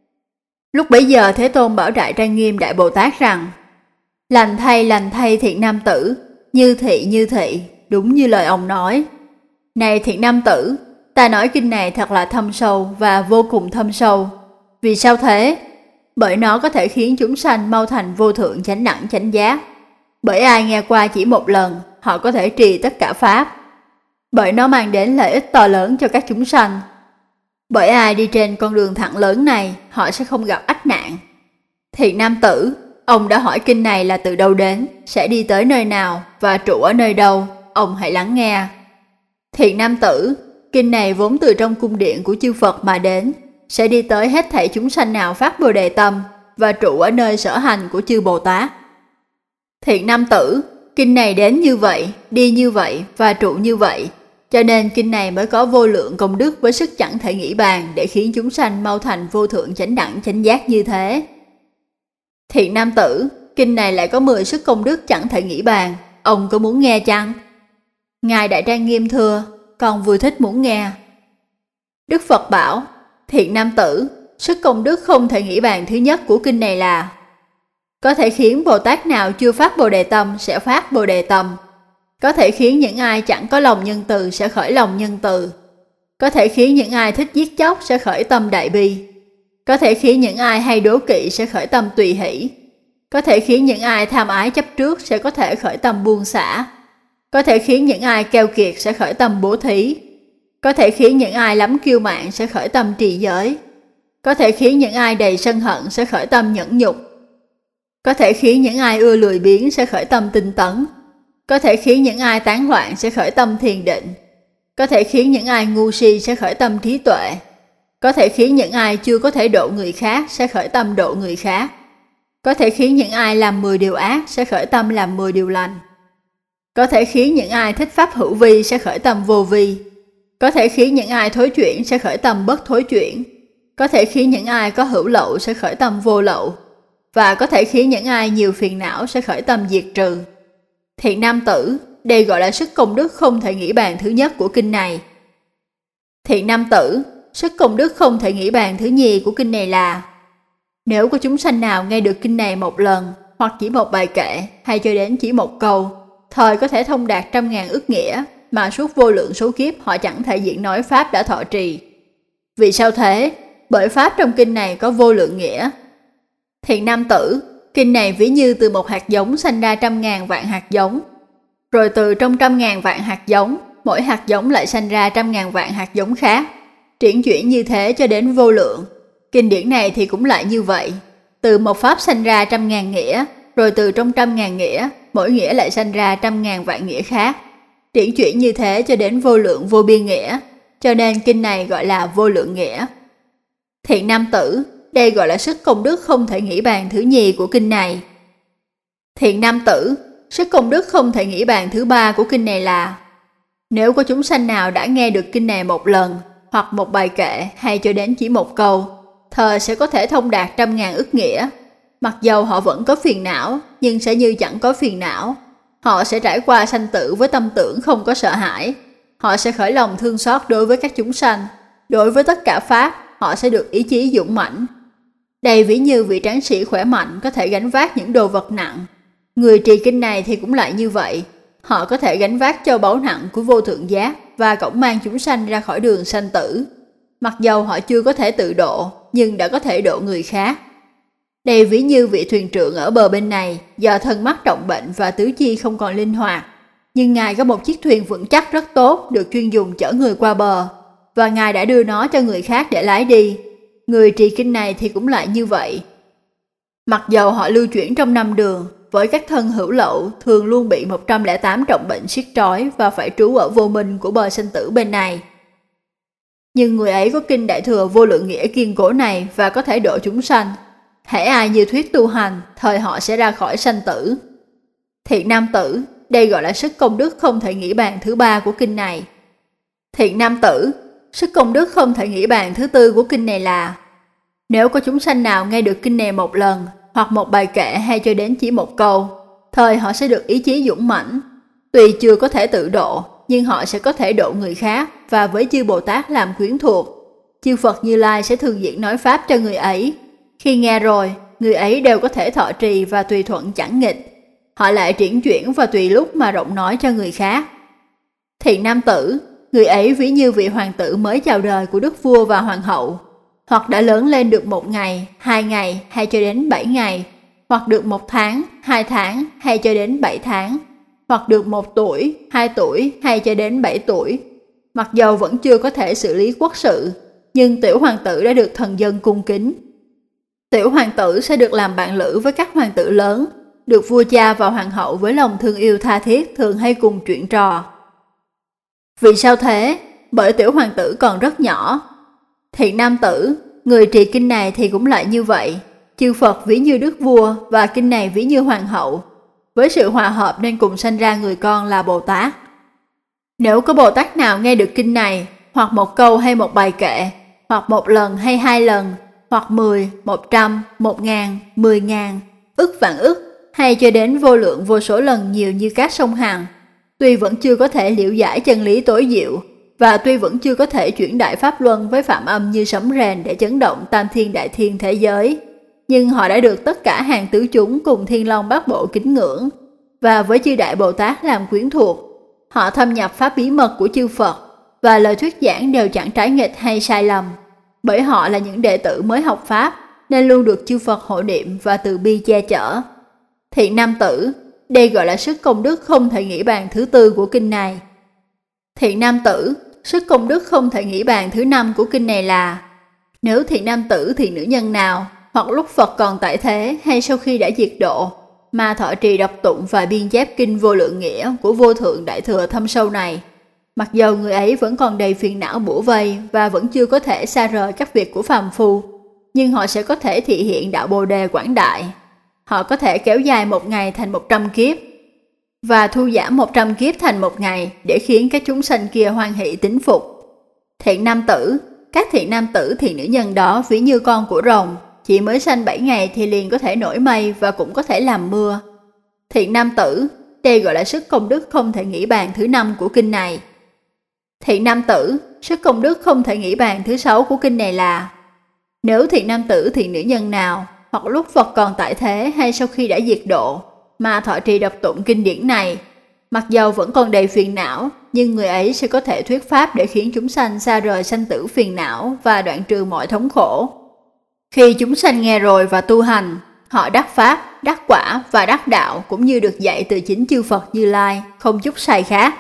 Lúc bấy giờ Thế Tôn bảo Đại Trang Nghiêm Đại Bồ Tát rằng: lành thay thiện nam tử, như thị, đúng như lời ông nói. Này thiện nam tử, ta nói kinh này thật là thâm sâu và vô cùng thâm sâu. Vì sao thế? Bởi nó có thể khiến chúng sanh mau thành vô thượng chánh đẳng chánh giác. Bởi ai nghe qua chỉ một lần, họ có thể trì tất cả pháp. Bởi nó mang đến lợi ích to lớn cho các chúng sanh. Bởi ai đi trên con đường thẳng lớn này, họ sẽ không gặp ách nạn. Thiện nam tử, ông đã hỏi kinh này là từ đâu đến, sẽ đi tới nơi nào và trụ ở nơi đâu, ông hãy lắng nghe. Thiện nam tử, kinh này vốn từ trong cung điện của chư Phật mà đến, sẽ đi tới hết thảy chúng sanh nào phát Bồ Đề tâm và trụ ở nơi sở hành của chư Bồ Tát. Thiện nam tử, kinh này đến như vậy, đi như vậy và trụ như vậy, cho nên kinh này mới có vô lượng công đức với sức chẳng thể nghĩ bàn để khiến chúng sanh mau thành vô thượng chánh đẳng chánh giác như thế. Thiện nam tử, kinh này lại có 10 sức công đức chẳng thể nghĩ bàn, ông có muốn nghe chăng? Ngài Đại Trang Nghiêm thưa: con vui thích muốn nghe. Đức Phật bảo: thiện nam tử, sức công đức không thể nghĩ bàn thứ nhất của kinh này là có thể khiến Bồ Tát nào chưa phát Bồ Đề tâm sẽ phát Bồ Đề tâm, có thể khiến những ai chẳng có lòng nhân từ sẽ khởi lòng nhân từ, có thể khiến những ai thích giết chóc sẽ khởi tâm đại bi, có thể khiến những ai hay đố kỵ sẽ khởi tâm tùy hỷ, có thể khiến những ai tham ái chấp trước sẽ có thể khởi tâm buông xả, có thể khiến những ai keo kiệt sẽ khởi tâm bố thí, có thể khiến những ai lắm kiêu mạn sẽ khởi tâm trì giới, có thể khiến những ai đầy sân hận sẽ khởi tâm nhẫn nhục, có thể khiến những ai ưa lười biếng sẽ khởi tâm tinh tấn, có thể khiến những ai tán loạn sẽ khởi tâm thiền định, có thể khiến những ai ngu si sẽ khởi tâm trí tuệ, có thể khiến những ai chưa có thể độ người khác sẽ khởi tâm độ người khác, có thể khiến những ai làm 10 điều ác sẽ khởi tâm làm 10 điều lành, có thể khiến những ai thích pháp hữu vi sẽ khởi tâm vô vi, có thể khiến những ai thối chuyển sẽ khởi tâm bất thối chuyển, có thể khiến những ai có hữu lậu sẽ khởi tâm vô lậu, và có thể khiến những ai nhiều phiền não sẽ khởi tâm diệt trừ. Thiện nam tử, đây gọi là sức công đức không thể nghĩ bàn thứ nhất của kinh này. Thiện nam tử, sức công đức không thể nghĩ bàn thứ nhì của kinh này là nếu có chúng sanh nào nghe được kinh này một lần, hoặc chỉ một bài kệ, hay cho đến chỉ một câu, thời có thể thông đạt 100.000 ức nghĩa, mà suốt vô lượng số kiếp họ chẳng thể diễn nói pháp đã thọ trì. Vì sao thế? Bởi pháp trong kinh này có vô lượng nghĩa. Thiện nam tử, kinh này ví như từ một hạt giống sanh ra 100.000 vạn hạt giống, rồi từ trong 100.000 vạn hạt giống, mỗi hạt giống lại sanh ra 100.000 vạn hạt giống khác, triển chuyển như thế cho đến vô lượng. Kinh điển này thì cũng lại như vậy, từ một pháp sanh ra 100.000 nghĩa, rồi từ trong 100.000 nghĩa, mỗi nghĩa lại sanh ra 100.000 vạn nghĩa khác, triển chuyển như thế cho đến vô lượng vô biên nghĩa, cho nên kinh này gọi là vô lượng nghĩa. Thiện nam tử, đây gọi là sức công đức không thể nghĩ bàn thứ nhì của kinh này. Thiện nam tử, sức công đức không thể nghĩ bàn thứ ba của kinh này là nếu có chúng sanh nào đã nghe được kinh này một lần, hoặc một bài kệ, hay cho đến chỉ một câu, thời sẽ có thể thông đạt 100.000 ức nghĩa. Mặc dầu họ vẫn có phiền não, nhưng sẽ như chẳng có phiền não. Họ sẽ trải qua sanh tử với tâm tưởng không có sợ hãi. Họ sẽ khởi lòng thương xót đối với các chúng sanh. Đối với tất cả pháp, họ sẽ được ý chí dũng mãnh. Đây ví như vị tráng sĩ khỏe mạnh có thể gánh vác những đồ vật nặng. Người trì kinh này thì cũng lại như vậy. họ có thể gánh vác châu báu nặng của vô thượng giác và cõng mang chúng sanh ra khỏi đường sanh tử. Mặc dầu họ chưa có thể tự độ, nhưng đã có thể độ người khác. Đây ví như vị thuyền trưởng ở bờ bên này, do thân mắc trọng bệnh và tứ chi không còn linh hoạt. Nhưng Ngài có một chiếc thuyền vững chắc rất tốt được chuyên dùng chở người qua bờ, và Ngài đã đưa nó cho người khác để lái đi. Người trì kinh này thì cũng lại như vậy. Mặc dầu họ lưu chuyển trong năm đường, với các thân hữu lậu thường luôn bị 108 trọng bệnh siết trói và phải trú ở vô minh của bờ sanh tử bên này. Nhưng người ấy có kinh Đại Thừa Vô Lượng Nghĩa kiên cố này và có thể độ chúng sanh. Hễ ai như thuyết tu hành, thời họ sẽ ra khỏi sanh tử. Thiện nam tử, đây gọi là sức công đức không thể nghĩ bàn thứ 3 của kinh này. Thiện nam tử, sức công đức không thể nghĩ bàn thứ 4 của kinh này là: nếu có chúng sanh nào nghe được kinh này một lần, hoặc một bài kệ hay cho đến chỉ một câu, thời họ sẽ được ý chí dũng mãnh. Tuy chưa có thể tự độ, nhưng họ sẽ có thể độ người khác, và với chư Bồ Tát làm quyến thuộc, chư Phật Như Lai sẽ thường diễn nói pháp cho người ấy. Khi nghe rồi, người ấy đều có thể thọ trì và tùy thuận chẳng nghịch. Họ lại triển chuyển và tùy lúc mà rộng nói cho người khác. Thiện nam tử, người ấy ví như vị hoàng tử mới chào đời của đức vua và hoàng hậu, hoặc đã lớn lên được 1 ngày, 2 ngày hay cho đến 7 ngày, hoặc được 1 tháng, 2 tháng hay cho đến 7 tháng, hoặc được 1 tuổi, 2 tuổi hay cho đến 7 tuổi. Mặc dầu vẫn chưa có thể xử lý quốc sự, nhưng tiểu hoàng tử đã được thần dân cung kính. Tiểu hoàng tử sẽ được làm bạn lữ với các hoàng tử lớn, được vua cha và hoàng hậu với lòng thương yêu tha thiết thường hay cùng chuyện trò. Vì sao thế? Bởi tiểu hoàng tử còn rất nhỏ. Thiện nam tử, người trì kinh này thì cũng lại như vậy. Chư Phật ví như đức vua và kinh này ví như hoàng hậu. Với sự hòa hợp nên cùng sanh ra người con là Bồ Tát. Nếu có Bồ Tát nào nghe được kinh này, hoặc một câu hay một bài kệ, hoặc 1 lần hay 2 lần, hoặc 10, 100, 1000, 10.000, ức vạn ức, hay cho đến vô lượng vô số lần nhiều như các sông Hằng, tuy vẫn chưa có thể liễu giải chân lý tối diệu, và tuy vẫn chưa có thể chuyển đại pháp luân với phạm âm như sấm rền để chấn động tam thiên đại thiên thế giới, nhưng họ đã được tất cả hàng tứ chúng cùng thiên long bát bộ kính ngưỡng, và với chư đại Bồ Tát làm quyến thuộc, họ thâm nhập pháp bí mật của chư Phật, và lời thuyết giảng đều chẳng trái nghịch hay sai lầm, bởi họ là những đệ tử mới học pháp, nên luôn được chư Phật hộ niệm và từ bi che chở. Thiện nam tử, đây gọi là sức công đức không thể nghĩ bàn thứ 4 của kinh này. Thiện nam tử, sức công đức không thể nghĩ bàn thứ 5 của kinh này là: nếu thiện nam tử thì nữ nhân nào, hoặc lúc Phật còn tại thế hay sau khi đã diệt độ, mà thọ trì đọc tụng và biên chép kinh Vô Lượng Nghĩa của Vô Thượng Đại Thừa thâm sâu này, mặc dầu người ấy vẫn còn đầy phiền não bủa vây và vẫn chưa có thể xa rời các việc của phàm phu, nhưng họ sẽ có thể thị hiện đạo Bồ Đề quảng đại. Họ có thể kéo dài 1 ngày thành 100 kiếp, và thu giảm 100 kiếp thành 1 ngày để khiến các chúng sanh kia hoan hỷ tín phục. Thiện nam tử, các thiện nam tử thì nữ nhân đó ví như con của rồng, chỉ mới sanh 7 ngày thì liền có thể nổi mây và cũng có thể làm mưa. Thiện nam tử, đây gọi là sức công đức không thể nghĩ bàn thứ 5 của kinh này. Thiện nam tử, sức công đức không thể nghĩ bàn thứ 6 của kinh này là: nếu thiện nam tử thì nữ nhân nào, hoặc lúc Phật còn tại thế hay sau khi đã diệt độ, mà thọ trì đọc tụng kinh điển này, mặc dầu vẫn còn đầy phiền não, nhưng người ấy sẽ có thể thuyết pháp để khiến chúng sanh xa rời sanh tử phiền não và đoạn trừ mọi thống khổ. Khi chúng sanh nghe rồi và tu hành, họ đắc pháp, đắc quả và đắc đạo cũng như được dạy từ chính chư Phật Như Lai, không chút sai khác.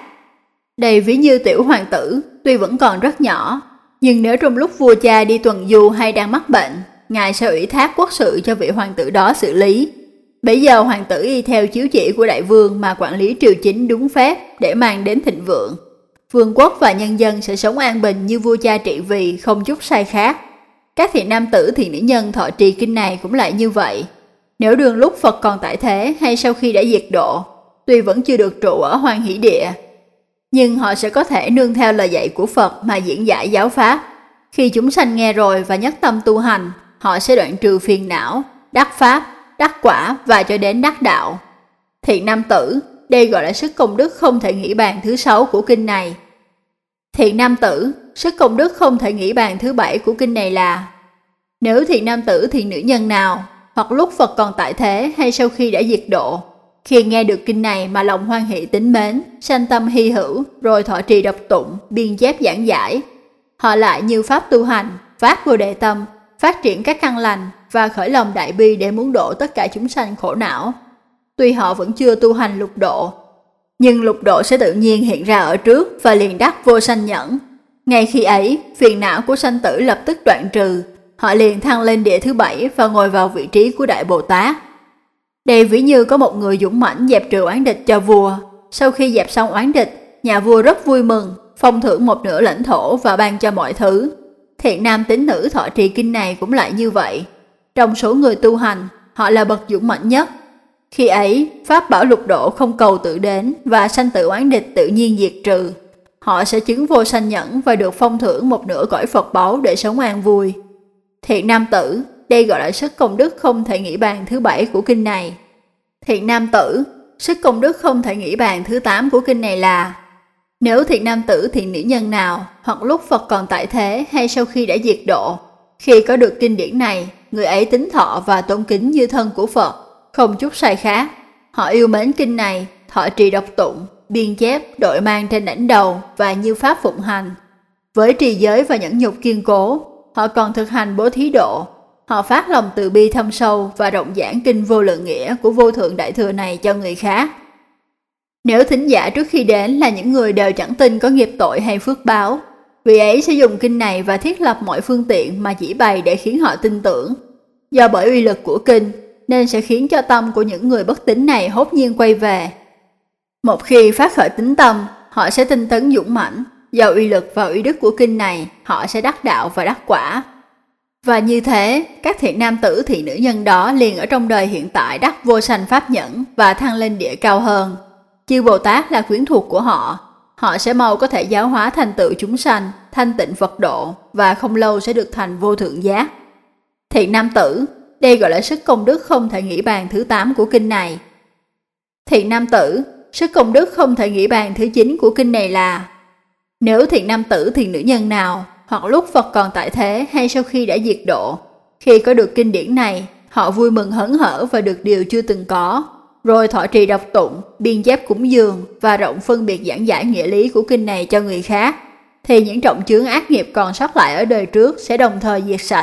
Đây ví như tiểu hoàng tử, tuy vẫn còn rất nhỏ, nhưng nếu trong lúc vua cha đi tuần du hay đang mắc bệnh, Ngài sẽ ủy thác quốc sự cho vị hoàng tử đó xử lý. Bây giờ hoàng tử y theo chiếu chỉ của đại vương mà quản lý triều chính đúng phép để mang đến thịnh vượng. Vương quốc và nhân dân sẽ sống an bình như vua cha trị vì, không chút sai khác. Các thiện nam tử thiện nữ nhân thọ trì kinh này cũng lại như vậy. Nếu đường lúc Phật còn tại thế hay sau khi đã diệt độ, tuy vẫn chưa được trụ ở Hoan Hỷ Địa, nhưng họ sẽ có thể nương theo lời dạy của Phật mà diễn giải giáo pháp. Khi chúng sanh nghe rồi và nhất tâm tu hành, họ sẽ đoạn trừ phiền não, đắc pháp, đắc quả và cho đến đắc đạo. Thiện nam tử, đây gọi là sức công đức không thể nghĩ bàn thứ 6 của kinh này. Thiện nam tử, sức công đức không thể nghĩ bàn thứ 7 của kinh này là: nếu thiện nam tử thiện nữ nhân nào, hoặc lúc Phật còn tại thế hay sau khi đã diệt độ, Khi nghe được kinh này mà lòng hoan hỷ tín mến, sanh tâm hy hữu, rồi thọ trì đọc tụng, biên chép giảng giải. Họ lại như pháp tu hành, phát vô đệ tâm, phát triển các căn lành và khởi lòng đại bi để muốn độ tất cả chúng sanh khổ não. Tuy họ vẫn chưa tu hành lục độ, nhưng lục độ sẽ tự nhiên hiện ra ở trước và liền đắc vô sanh nhẫn. Ngay khi ấy, phiền não của sanh tử lập tức đoạn trừ, họ liền thăng lên địa thứ 7 và ngồi vào vị trí của Đại Bồ Tát. Đây ví như có một người dũng mãnh dẹp trừ oán địch cho vua. Sau khi dẹp xong oán địch, nhà vua rất vui mừng, phong thưởng một nửa lãnh thổ và ban cho mọi thứ. Thiện nam tín nữ thọ trì kinh này cũng lại như vậy. Trong số người tu hành, họ là bậc dũng mãnh nhất. Khi ấy, pháp bảo lục độ không cầu tự đến và sanh tử oán địch tự nhiên diệt trừ. Họ sẽ chứng vô sanh nhẫn và được phong thưởng một nửa cõi Phật báu để sống an vui. Thiện nam tử, đây gọi là sức công đức không thể nghĩ bàn thứ 7 của kinh này. Thiện nam tử, sức công đức không thể nghĩ bàn thứ 8 của kinh này là: nếu thiện nam tử thiện nữ nhân nào, hoặc lúc Phật còn tại thế hay sau khi đã diệt độ, khi có được kinh điển này, người ấy tín thọ và tôn kính như thân của Phật, không chút sai khác. Họ yêu mến kinh này, thọ trì đọc tụng, biên chép, đội mang trên đỉnh đầu và như pháp phụng hành. Với trì giới và nhẫn nhục kiên cố, họ còn thực hành bố thí độ. Họ phát lòng từ bi thâm sâu và rộng giảng kinh vô lượng nghĩa của vô thượng đại thừa này cho người khác. Nếu thính giả trước khi đến là những người đều chẳng tin có nghiệp tội hay phước báo, vị ấy sẽ dùng kinh này và thiết lập mọi phương tiện mà chỉ bày để khiến họ tin tưởng. Do bởi uy lực của kinh, nên sẽ khiến cho tâm của những người bất tín này hốt nhiên quay về. Một khi phát khởi tín tâm, họ sẽ tinh tấn dũng mãnh. Do uy lực và uy đức của kinh này, họ sẽ đắc đạo và đắc quả. Và như thế, các thiện nam tử thiện nữ nhân đó liền ở trong đời hiện tại đắc vô sanh pháp nhẫn và thăng lên địa cao hơn. Chư Bồ Tát là quyến thuộc của họ. Họ sẽ mau có thể giáo hóa thành tựu chúng sanh, thanh tịnh Phật độ và không lâu sẽ được thành vô thượng giác. Thiện nam tử, đây gọi là sức công đức không thể nghĩ bàn thứ 8 của kinh này. Thiện nam tử, sức công đức không thể nghĩ bàn thứ 9 của kinh này là: nếu thiện nam tử thiện nữ nhân nào, hoặc lúc Phật còn tại thế hay sau khi đã diệt độ, khi có được kinh điển này, họ vui mừng hớn hở và được điều chưa từng có, rồi thọ trì đọc tụng, biên chép cúng dường và rộng phân biệt giảng giải nghĩa lý của kinh này cho người khác, thì những trọng chướng ác nghiệp còn sót lại ở đời trước sẽ đồng thời diệt sạch.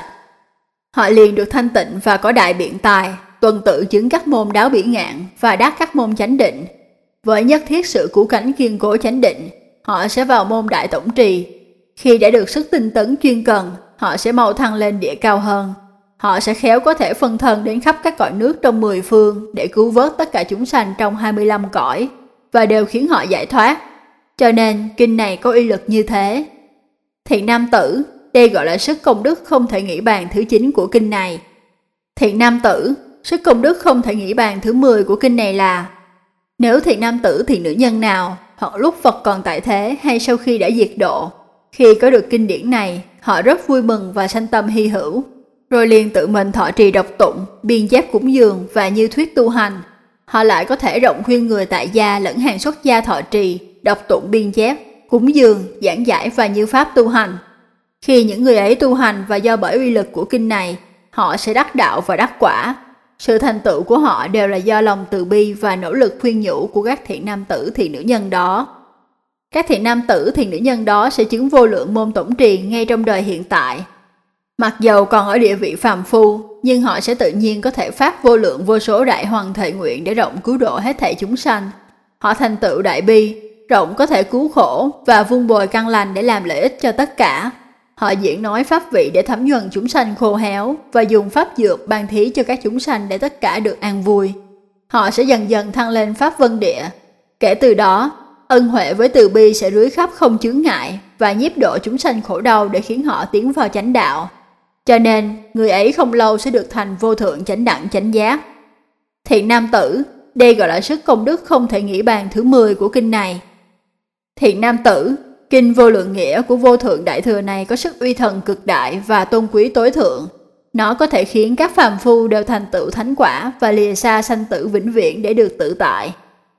Họ liền được thanh tịnh và có đại biện tài, tuần tự chứng các môn đáo bỉ ngạn và đắc các môn chánh định. Với nhất thiết sự cứu cánh kiên cố chánh định, họ sẽ vào môn đại tổng trì. Khi đã được sức tinh tấn chuyên cần, họ sẽ mau thăng lên địa cao hơn. Họ sẽ khéo có thể phân thân đến khắp các cõi nước trong 10 phương để cứu vớt tất cả chúng sanh trong 25 cõi và đều khiến họ giải thoát. Cho nên kinh này có uy lực như thế. Thiện nam tử, đây gọi là sức công đức không thể nghĩ bàn thứ 9 của kinh này. Thiện nam tử, sức công đức không thể nghĩ bàn thứ 10 của kinh này là: nếu thiện nam tử thiện nữ nhân nào, hoặc lúc Phật còn tại thế hay sau khi đã diệt độ, khi có được kinh điển này, họ rất vui mừng và sanh tâm hy hữu, rồi liền tự mình thọ trì đọc tụng, biên chép cúng dường và như thuyết tu hành. Họ lại có thể rộng khuyên người tại gia lẫn hàng xuất gia thọ trì, đọc tụng biên chép, cúng dường, giảng giải và như pháp tu hành. Khi những người ấy tu hành và do bởi uy lực của kinh này, họ sẽ đắc đạo và đắc quả. Sự thành tựu của họ đều là do lòng từ bi và nỗ lực khuyên nhủ của các thiện nam tử thiện nữ nhân đó. Các thiện nam tử thiện nữ nhân đó sẽ chứng vô lượng môn tổng trì ngay trong đời hiện tại. Mặc dầu còn ở địa vị phàm phu, nhưng họ sẽ tự nhiên có thể phát vô lượng vô số đại hoằng thệ nguyện để rộng cứu độ hết thảy chúng sanh. Họ thành tựu đại bi, rộng có thể cứu khổ và vun bồi căn lành để làm lợi ích cho tất cả. Họ diễn nói pháp vị để thấm nhuần chúng sanh khô héo và dùng pháp dược ban thí cho các chúng sanh để tất cả được an vui. Họ sẽ dần dần thăng lên pháp vân địa. Kể từ đó, ân huệ với từ bi sẽ rưới khắp không chướng ngại và nhiếp độ chúng sanh khổ đau để khiến họ tiến vào chánh đạo. Cho nên, người ấy không lâu sẽ được thành vô thượng chánh đẳng chánh giác. Thiện nam tử, đây gọi là sức công đức không thể nghĩ bàn thứ 10 của kinh này. Thiện nam tử, kinh vô lượng nghĩa của vô thượng đại thừa này có sức uy thần cực đại và tôn quý tối thượng. Nó có thể khiến các phàm phu đều thành tựu thánh quả và lìa xa sanh tử vĩnh viễn để được tự tại.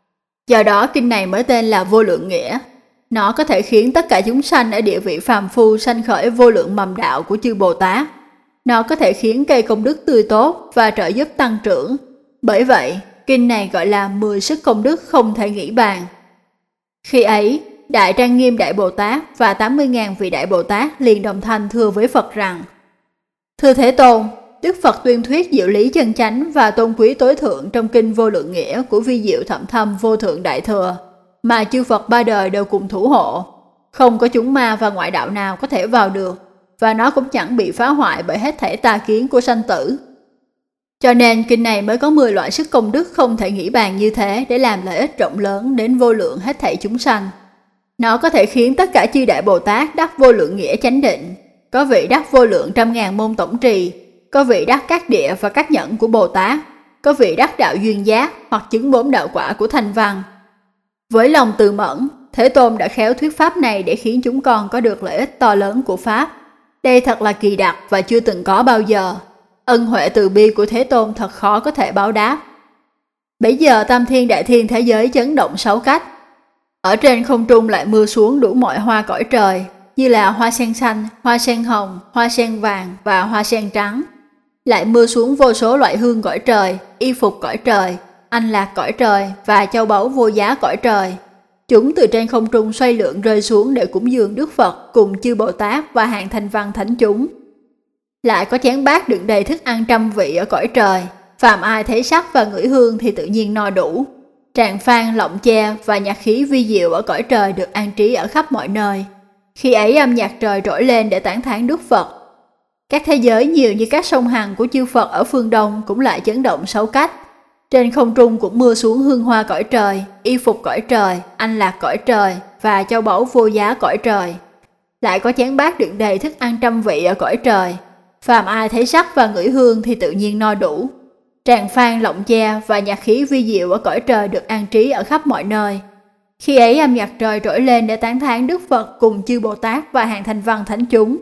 Do đó kinh này mới tên là vô lượng nghĩa. Nó có thể khiến tất cả chúng sanh ở địa vị phàm phu sanh khởi vô lượng mầm đạo của chư Bồ Tát. Nó có thể khiến cây công đức tươi tốt và trợ giúp tăng trưởng. Bởi vậy, kinh này gọi là 10 sức công đức không thể nghĩ bàn. Khi ấy, Đại Trang Nghiêm Đại Bồ Tát và 80.000 vị Đại Bồ Tát liền đồng thanh thưa với Phật rằng: Thưa Thế Tôn, Đức Phật tuyên thuyết diệu lý chân chánh và tôn quý tối thượng trong kinh Vô Lượng Nghĩa của vi diệu thậm thâm vô thượng đại thừa, mà chư Phật ba đời đều cùng thủ hộ. Không có chúng ma và ngoại đạo nào có thể vào được, và nó cũng chẳng bị phá hoại bởi hết thảy tà kiến của sanh tử. Cho nên kinh này mới có 10 loại sức công đức không thể nghĩ bàn như thế để làm lợi ích rộng lớn đến vô lượng hết thảy chúng sanh. Nó có thể khiến tất cả chư Đại Bồ Tát đắc vô lượng nghĩa chánh định, có vị đắc vô lượng 100.000 môn tổng trì, có vị đắc các địa và các nhẫn của Bồ Tát, có vị đắc đạo duyên giác hoặc chứng 4 đạo quả của Thanh Văn. Với lòng từ mẫn, Thế Tôn đã khéo thuyết pháp này để khiến chúng con có được lợi ích to lớn của pháp. Đây thật là kỳ đặc và chưa từng có bao giờ. Ân huệ từ bi của Thế Tôn thật khó có thể báo đáp. Bấy giờ tam thiên đại thiên thế giới chấn động 6 cách. Ở trên không trung lại mưa xuống đủ mọi hoa cõi trời, như là hoa sen xanh, hoa sen hồng, hoa sen vàng và hoa sen trắng. Lại mưa xuống vô số loại hương cõi trời, y phục cõi trời, anh lạc cõi trời và châu báu vô giá cõi trời. Chúng từ trên không trung xoay lượn rơi xuống để cúng dường Đức Phật cùng chư Bồ Tát và hàng thanh văn thánh chúng. Lại có chén bát đựng đầy thức ăn 100 vị ở cõi trời, phàm ai thấy sắc và ngửi hương thì tự nhiên no đủ. Tràng phan, lọng che và nhạc khí vi diệu ở cõi trời được an trí ở khắp mọi nơi. Khi ấy âm nhạc trời trỗi lên để tán thán Đức Phật. Các thế giới nhiều như các sông Hằng của chư Phật ở phương Đông cũng lại chấn động 6 cách. Trên không trung cũng mưa xuống hương hoa cõi trời, y phục cõi trời, anh lạc cõi trời và châu báu vô giá cõi trời. Lại có chén bát đựng đầy thức ăn 100 vị ở cõi trời. Phàm ai thấy sắc và ngửi hương thì tự nhiên no đủ. Tràng phan, lọng che và nhạc khí vi diệu ở cõi trời được an trí ở khắp mọi nơi. Khi ấy âm nhạc trời trỗi lên để tán thán Đức Phật cùng chư Bồ Tát và hàng thanh văn thánh chúng.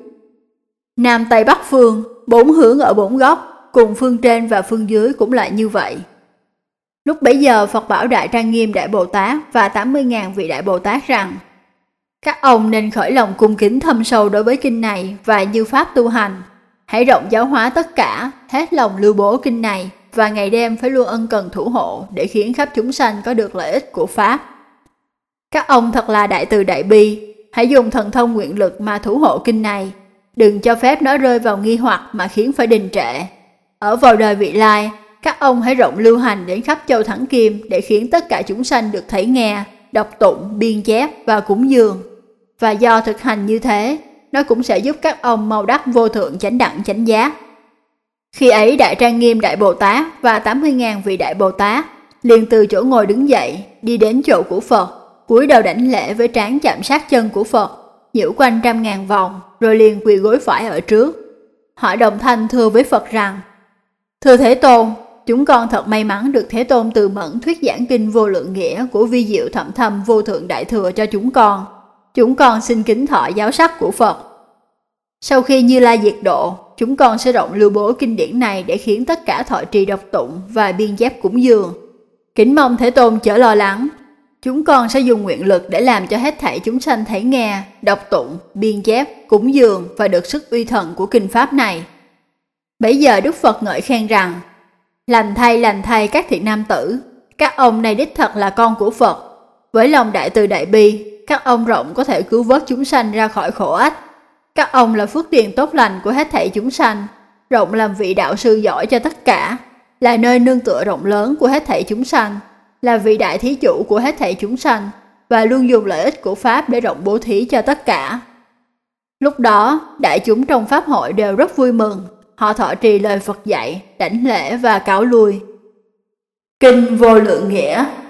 Nam Tây Bắc phương, 4 hướng ở 4 góc, cùng phương trên và phương dưới cũng lại như vậy. Lúc bấy giờ Phật bảo Đại Trang Nghiêm Đại Bồ Tát và 80.000 vị Đại Bồ Tát rằng: Các ông nên khởi lòng cung kính thâm sâu đối với kinh này và như pháp tu hành. Hãy rộng giáo hóa tất cả, hết lòng lưu bố kinh này và ngày đêm phải luôn ân cần thủ hộ để khiến khắp chúng sanh có được lợi ích của pháp. Các ông thật là đại từ đại bi, hãy dùng thần thông nguyện lực mà thủ hộ kinh này. Đừng cho phép nó rơi vào nghi hoặc mà khiến phải đình trệ. Ở vào đời vị lai, các ông hãy rộng lưu hành đến khắp châu Thắng Kim để khiến tất cả chúng sanh được thấy nghe, đọc tụng, biên chép và cúng dường. Và do thực hành như thế, nó cũng sẽ giúp các ông mau đắc vô thượng chánh đẳng chánh giác. Khi ấy Đại Trang Nghiêm Đại Bồ Tát và 80.000 vị Đại Bồ Tát liền từ chỗ ngồi đứng dậy, đi đến chỗ của Phật, cúi đầu đảnh lễ với trán chạm sát chân của Phật, nhiễu quanh 100.000 vòng, rồi liền quỳ gối phải ở trước. Họ đồng thanh thưa với Phật rằng: Thưa Thế Tôn, chúng con thật may mắn được Thế Tôn từ mẫn thuyết giảng kinh Vô Lượng Nghĩa của vi diệu thậm thâm vô thượng đại thừa cho chúng con. Chúng con xin kính thọ giáo sắc của Phật. Sau khi Như Lai diệt độ, chúng con sẽ rộng lưu bố kinh điển này để khiến tất cả thọ trì đọc tụng và biên chép cúng dường. Kính mong Thế Tôn chớ lo lắng. Chúng con sẽ dùng nguyện lực để làm cho hết thảy chúng sanh thấy nghe, đọc tụng, biên chép, cúng dường và được sức uy thần của kinh pháp này. Bấy giờ Đức Phật ngợi khen rằng: lành thay các thiện nam tử, các ông này đích thật là con của Phật. Với lòng đại từ đại bi, các ông rộng có thể cứu vớt chúng sanh ra khỏi khổ ách. Các ông là phước điền tốt lành của hết thảy chúng sanh, rộng làm vị đạo sư giỏi cho tất cả, là nơi nương tựa rộng lớn của hết thảy chúng sanh, là vị đại thí chủ của hết thảy chúng sanh, và luôn dùng lợi ích của Pháp để rộng bố thí cho tất cả. Lúc đó, đại chúng trong Pháp hội đều rất vui mừng, họ thọ trì lời Phật dạy, đảnh lễ và cáo lui. Kinh Vô Lượng Nghĩa.